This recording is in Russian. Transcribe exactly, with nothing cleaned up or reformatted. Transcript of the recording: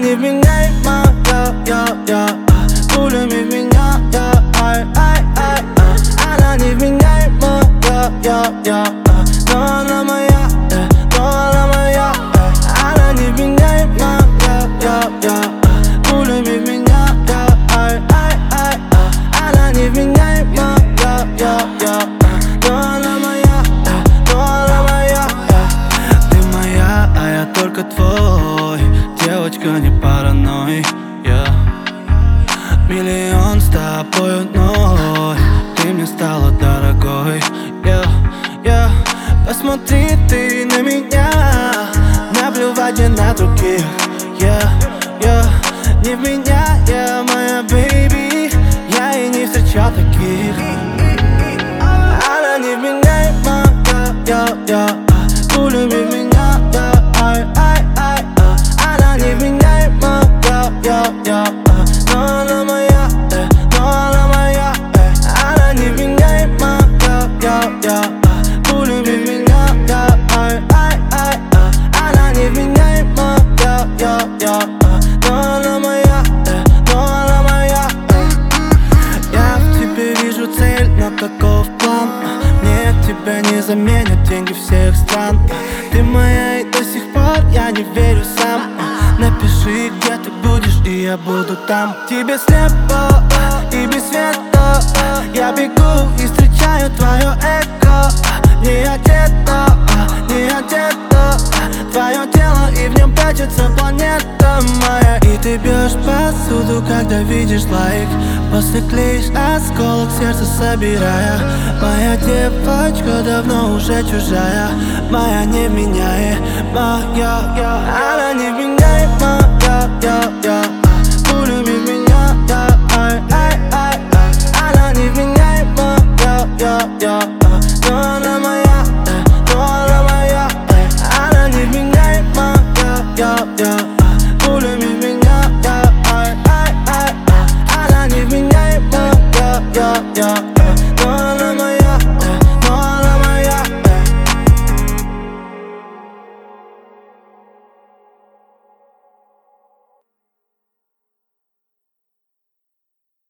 невменяема, я, я, я пулями в меня, я, ай, ай, ай, ай. Она невменяема, я, я, я но она моя, э, но она моя, э. Она невменяема, я, я, я пулями в меня, я, ай, ай, ай, ай. Она невменяема, я, я, я но она моя, э, но она моя, э. Ты моя, а я только твой. Девочка, не паранойй, yeah. Миллион с тобой одной. Ты мне стала дорогой, yeah, yeah. Посмотри ты на меня, наплевать мне на других, yeah, yeah. Не в меня, я моя бэйби, я и не встречал таких. Она невменяема, я, я, я пулями в меня, я, ай, ай, ай. Она невменяема, я, я, я но она моя, э, но она моя, э. Она невменяема, я, я, я пулями в меня, я, ай, ай, ай. Она невменяема, я, я, я но она моя, э, но она моя, э. Я в тебе вижу цель, но каков план? Мне тебя не заменят деньги всех стран. Ты моя и до сих пор я не верю сам. Напиши, где ты будешь, и я буду там. Тебе слепо и без света. Я бегу и встречаю твое эко. Не одето, не одето твое тело, и в нем прячется планета моя. И ты бьешь посуду, когда видишь лайк. После клеишь осколок сердца, собирая. Моя девочка давно уже чужая. Моя невменяемая, я, я. Она невменяема, я, я, я